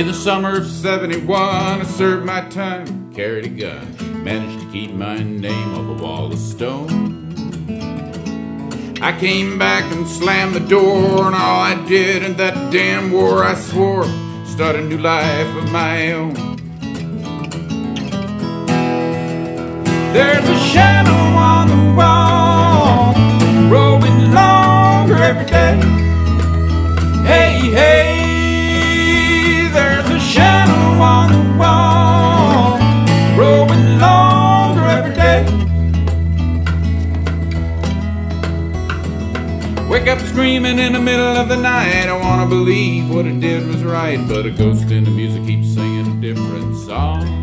In the summer of 71, I served my time, carried a gun, managed to keep my name on the wall of stone. I came back and slammed the door on all I did in that damn war. I swore, start a new life of my own. There's a shadow on the wall, growing longer every day. Hey, hey, there's a shadow on the wall, growing longer every day. Wake up screaming in the middle of the night. I wanna believe what I did was right, but a ghost in the music keeps singing a different song.